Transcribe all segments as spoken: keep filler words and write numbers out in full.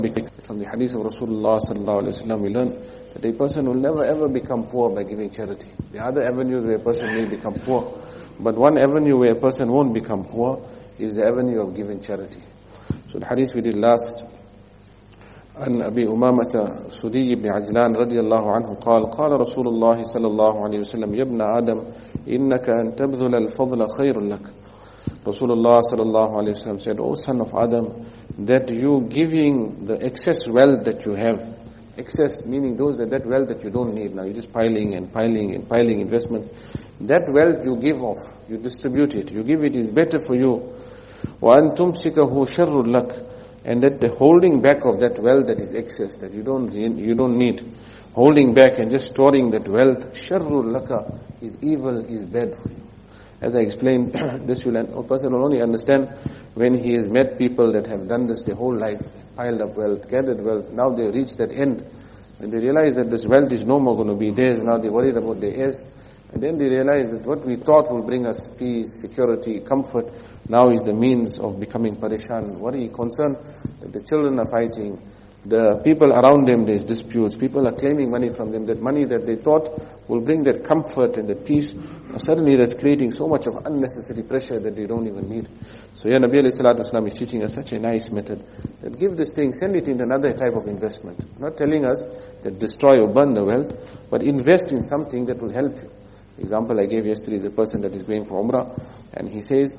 From the hadith of Rasulullah sallallahu alaihi wasallam, we learn that a person will never ever become poor by giving charity. The other avenues where a person may become poor, but one avenue where a person won't become poor is the avenue of giving charity. So the hadith we did last, عن أبي أمامة سدي بن عجلان رضي الله عنه قال قال رسول الله صلى الله عليه وسلم يا ابن آدم إنك أن تبذل الفضل خير لك. Rasulullah sallallahu alayhi wa sallam said, O son of Adam, that you giving the excess wealth that you have, excess meaning those that, that wealth that you don't need now, you're just piling and piling and piling investments, that wealth you give off, you distribute it, you give it is better for you. وَأَن تُمْسِكَهُ شَرٌّ لَكَ. And that the holding back of that wealth that is excess, that you don't you don't need, holding back and just storing that wealth, شَرٌّ لَكَ, is evil, is bad for you. As I explained, this will, a person will only understand when he has met people that have done this their whole life, piled up wealth, gathered wealth, now they reach that end, and they realize that this wealth is no more going to be theirs, now they're worried about their heirs, and then they realize that what we thought will bring us peace, security, comfort, now is the means of becoming parishan, worry, concern, that the children are fighting, the people around them, there's disputes, people are claiming money from them, that money that they thought will bring that comfort and that peace, suddenly that's creating so much of unnecessary pressure that they don't even need. So here Nabi alayhi salatu wasalam is teaching us such a nice method, that give this thing, send it in another type of investment. Not telling us that destroy or burn the wealth, but invest in something that will help you. Example I gave yesterday is a person that is going for Umrah, and he says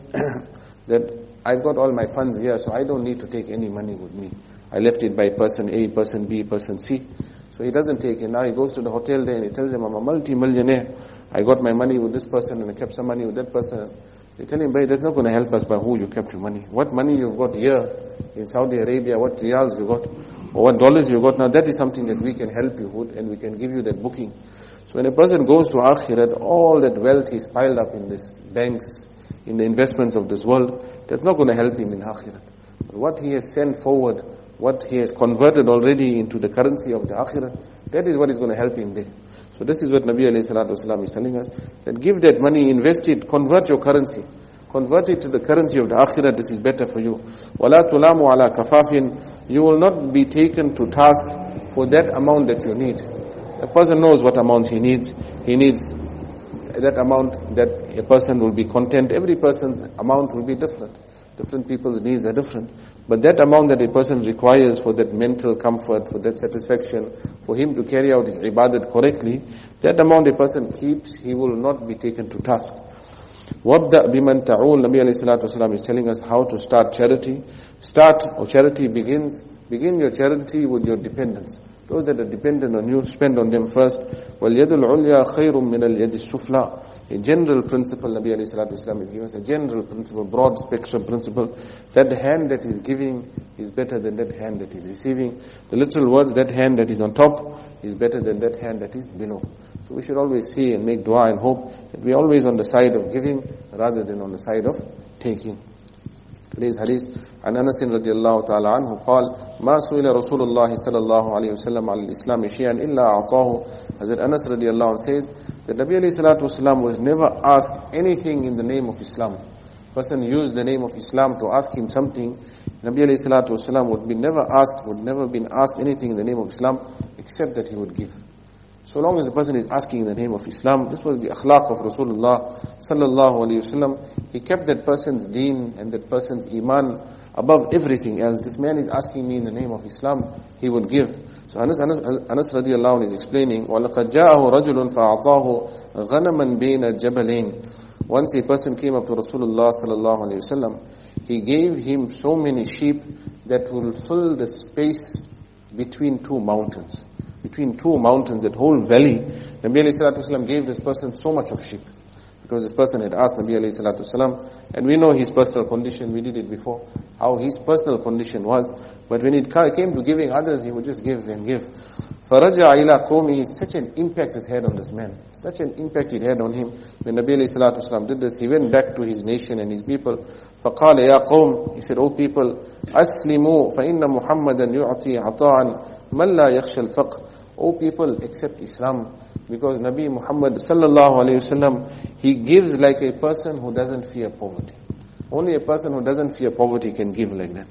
that I've got all my funds here, so I don't need to take any money with me. I left it by person A, person B, person C. So he doesn't take it. Now he goes to the hotel there and he tells them, I'm a multi-millionaire. I got my money with this person and I kept some money with that person. They tell him, but that's not going to help us by who you kept your money. What money you've got here in Saudi Arabia, what riyals you got, or what dollars you got, now that is something that we can help you with and we can give you that booking. So when a person goes to Akhirat, all that wealth he's piled up in these banks, in the investments of this world, that's not going to help him in Akhirat. But what he has sent forward, what he has converted already into the currency of the Akhirah, that is what is going to help him there. So this is what Nabi alayhi salatu wasalam is telling us, that give that money, invest it, convert your currency. Convert it to the currency of the Akhirah, this is better for you. وَلَا تُلَامُ عَلَى كَفَافٍ. You will not be taken to task for that amount that you need. A person knows what amount he needs. He needs that amount that a person will be content. Every person's amount will be different. Different people's needs are different. But that amount that a person requires for that mental comfort, for that satisfaction, for him to carry out his ibadat correctly, that amount a person keeps, he will not be taken to task. وَابْدَأْ بِمَنْ تَعُولُ. Nabi alayhi salatu wasalam is telling us how to start charity. Start, or charity begins, begin your charity with your dependents. Those that are dependent on you, spend on them first. وَالْيَدُ الْعُلْيَا خَيْرٌ مِنَ الْيَدِ السُّفْلَى. A general principle, Nabi alayhi salatu wasalam is giving us a general principle, broad spectrum principle. That hand that is giving is better than that hand that is receiving. The literal words, that hand that is on top is better than that hand that is below. So we should always see and make dua and hope that we are always on the side of giving rather than on the side of taking. Today's hadith, عن أنس رضي الله تعالى عنه قال ما سئل رسول الله صلى الله عليه وسلم على الإسلام شيئا إلا أعطاه. Hazrat Anas رضي الله عنه says that Nabi alayhi salatu wasalam was never asked anything in the name of Islam. Person used the name of Islam to ask him something, Nabi alayhi salatu wasalam would be never asked, would never been asked anything in the name of Islam except that he would give. So long as the person is asking in the name of Islam, this was the akhlaq of Rasulullah sallallahu alayhi wasallam. He kept that person's deen and that person's iman above everything else. This man is asking me in the name of Islam, he would give. So Anas, Anas, Anas radiallahu anhu is explaining, وَلَقَدْ جَاءَهُ رَجُلٌ فَأَعْطَاهُ غَنَمًا بَيْنَ الْجَبَلَيْنِ. Once a person came up to Rasulullah sallallahu alayhi wasallam, he gave him so many sheep that will fill the space between two mountains. Between two mountains, that whole valley, Nabi alayhi salatu wasalam gave this person so much of sheep. Because this person had asked Nabi alayhi salatu wasalam, and we know his personal condition, we did it before, how his personal condition was. But when it came to giving others, he would just give and give. فَرَجَعَ إِلَىٰ قَوْمِهِ. Such an impact it had on this man. Such an impact it had on him. When Nabi alayhi salatu wasalam did this, he went back to his nation and his people. فَقَالَ يَا قَوْمِ. He said, O people, أَسْلِمُوا فَإِنَّ مُحَمَّدًا يُعْطِي عَطَاءً مَنْ لَا يَخْشَى الْفَقْرِ. O people, accept Islam, because Nabi Muhammad sallallahu alayhi wasallam, he gives like a person who doesn't fear poverty. Only a person who doesn't fear poverty can give like that.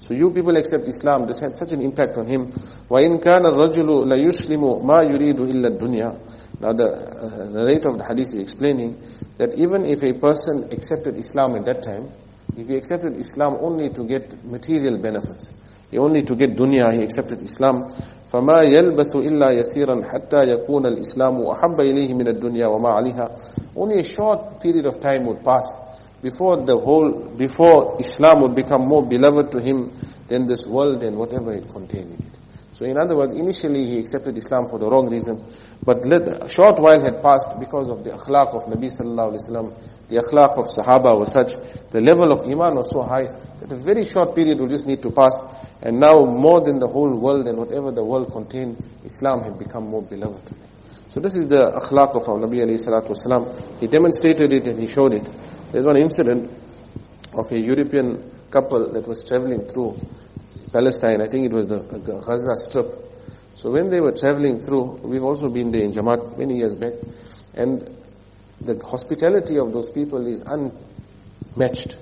So you people accept Islam. This had such an impact on him. وَإِنْ كَانَ الرَّجُلُ لَيُسْلِمُ مَا يُرِيدُ إِلَّا الدُّنْيَا. Now the uh, narrator of the hadith is explaining that even if a person accepted Islam at that time, if he accepted Islam only to get material benefits, he only to get dunya, he accepted Islam, فَمَا يَلْبَثُ إِلَّا يَسِيرًا حَتَّى يَكُونَ الْإِسْلَامُ أَحَبَّ إِلَيْهِ مِنَ الدُّنْيَا وَمَا عَلِيهَا. Only a short period of time would pass before the whole, before Islam would become more beloved to him than this world and whatever it contained in it. So in other words, initially he accepted Islam for the wrong reasons, but a short while had passed because of the akhlaq of Nabi sallallahu alaihi wasallam, the akhlaq of Sahaba was such, the level of iman was so high that a very short period would just need to pass, and now more than the whole world and whatever the world contained, Islam had become more beloved to him. So this is the akhlaq of our Nabi alayhi salatu wasalam. He demonstrated it and he showed it. There's one incident of a European couple that was traveling through Palestine. I think it was the Gaza Strip. So when they were traveling through, we've also been there in Jamaat many years back, and the hospitality of those people is unmatched.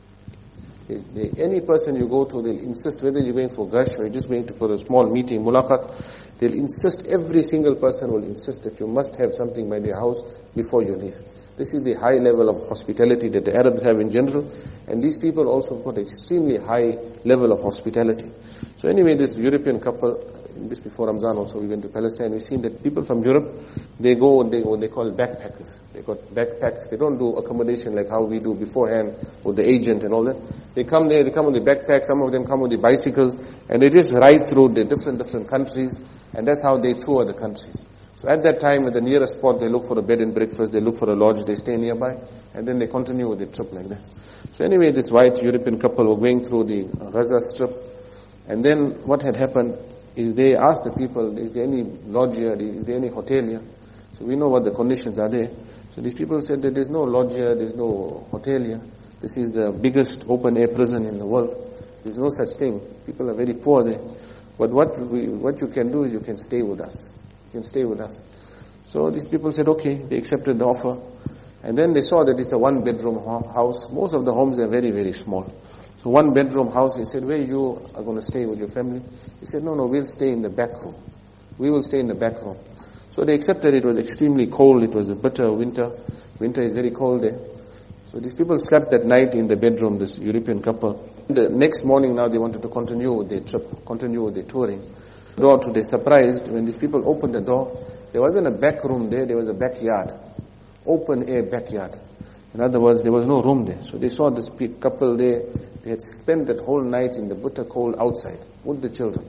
They, they, any person you go to, they'll insist, whether you're going for Gash or you're just going to for a small meeting, mulaqat, they'll insist, every single person will insist that you must have something by their house before you leave. This is the high level of hospitality that the Arabs have in general, and these people also got extremely high level of hospitality. So anyway, this European couple, just before Ramzan also we went to Palestine, we've seen that people from Europe, they go and they what they call backpackers. They got backpacks. They don't do accommodation like how we do beforehand with the agent and all that. They come there, they come with the backpacks, some of them come with the bicycles, and they just ride through the different, different countries, and that's how they tour the countries. So at that time, at the nearest spot, they look for a bed and breakfast, they look for a lodge, they stay nearby, and then they continue with the trip like that. So anyway, this white European couple were going through the Gaza Strip, and then what had happened is they asked the people, is there any lodge here, is there any hotel here? So we know what the conditions are there. So these people said that there's no lodge here, there's no hotel here. This is the biggest open-air prison in the world. There's no such thing. People are very poor there. But what we, what you can do is you can stay with us. You can stay with us. So these people said, okay, they accepted the offer. And then they saw that it's a one-bedroom house. Most of the homes are very, very small. So one-bedroom house, he said, where you are going to stay with your family? He said, no, no, we'll stay in the back room. We will stay in the back room. So they accepted. It was extremely cold. It was a bitter winter. Winter is very cold there. So these people slept that night in the bedroom, this European couple. The next morning now they wanted to continue with their trip, continue with their touring. Door to their surprised, when these people opened the door, there wasn't a back room there, there was a backyard. Open air backyard. In other words, there was no room there. So they saw this couple there, they had spent that whole night in the bitter cold outside with the children.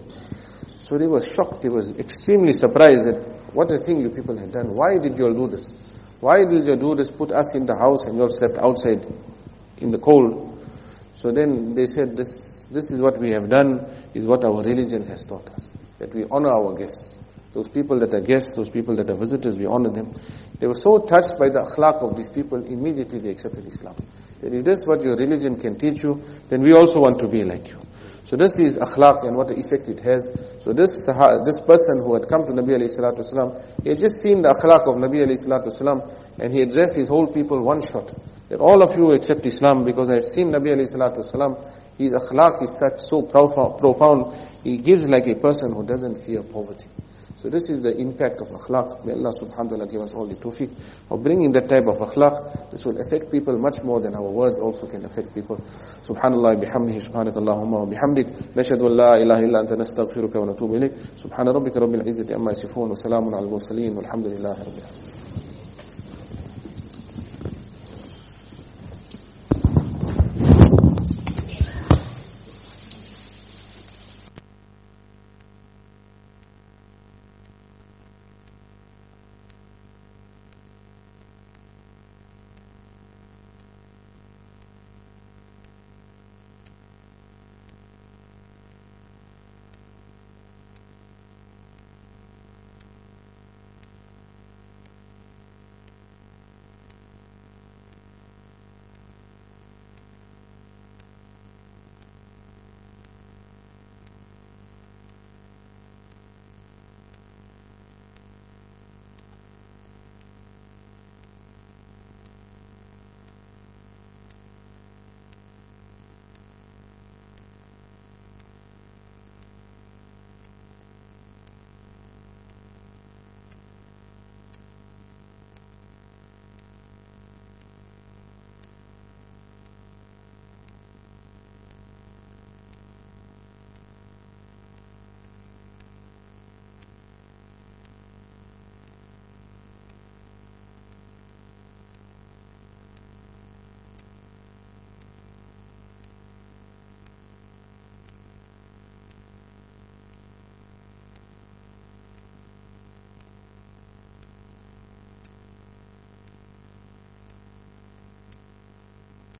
So they were shocked, they were extremely surprised that what a thing you people had done. Why did you all do this? Why did you do this? Put us in the house and you all slept outside in the cold. So then they said, this, this is what we have done, is what our religion has taught us. That we honor our guests. Those people that are guests, those people that are visitors, we honor them. They were so touched by the akhlaq of these people, immediately they accepted Islam. That if this is what your religion can teach you, then we also want to be like you. So this is akhlaq and what the effect it has. So this this person who had come to Nabi alayhi salatu wasalam, he had just seen the akhlaq of Nabi alayhi salatu wasalam, and he addressed his whole people one shot. That all of you accept Islam because I have seen Nabi alayhi salatu wasalam. His akhlaq is such so profound. He gives like a person who doesn't fear poverty. So this is the impact of akhlaq. May Allah subhanahu wa ta'ala give us all the tawfiq of bringing that type of akhlaq. This will affect people much more than our words also can affect people. Subhanallah bihamdihi, subhanakallahumma wa bihamdik. Nashhadu an la ilaha illa anta nastaghfiruka wa natubu ilayk. Subhana rabbika rabbil izzati amma yasifun wa salamun ala al-mursaleen walhamdulillahi rabbil alamin.